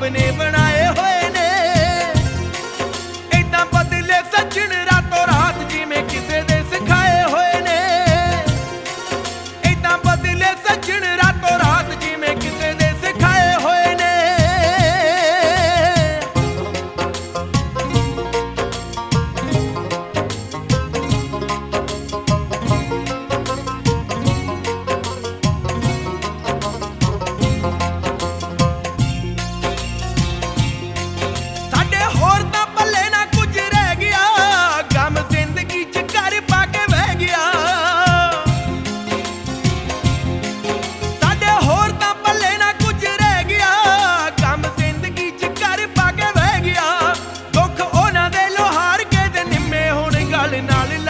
ਰੱਬ ਨੇ ਬਣਾਏ ਹੋਏ ਨੇ। ਏਦਾਂ ਬਦਲੇ ਸੱਜਣ ਰਾਤੋਂ ਰਾਤ ਜਿਵੇਂ ਕਿਸੇ ਦੇ ਸਿਖਾਏ ਹੋਏ ਨੇ। ਏਦਾਂ ਬਦਲੇ ਸੱਜਣ ਰਾਤੋਂ ਰਾਤ ਜਿਵੇਂ ਕਿਸੇ ਦੇ ਸਿਖਾਏ ਹੋਏ ਨੇ। ਸਾਡੇ ਹੋਰ ਤਾਂ ਪੱਲੇ ਨਾ ਕੁਝ ਰਹਿ ਗਿਆ, ਗਮ ਜ਼ਿੰਦਗੀ 'ਚ ਘਰ ਪਾ ਕੇ ਵਹਿ ਗਿਆ। ਸਾਡੇ ਹੋਰ ਤਾਂ ਪੱਲੇ ਨਾ ਕੁਝ ਰਹਿ ਗਿਆ, ਗਮ ਜ਼ਿੰਦਗੀ 'ਚ ਘਰ ਪਾ ਕੇ ਵਹਿ ਗਿਆ। ਦੁੱਖ ਉਹਨਾਂ ਦੇ ਲੋਹਾਰ ਕੇ ਤੇ ਨਿੰਮੇ ਹੁਣ ਗੱਲ ਨਾਲ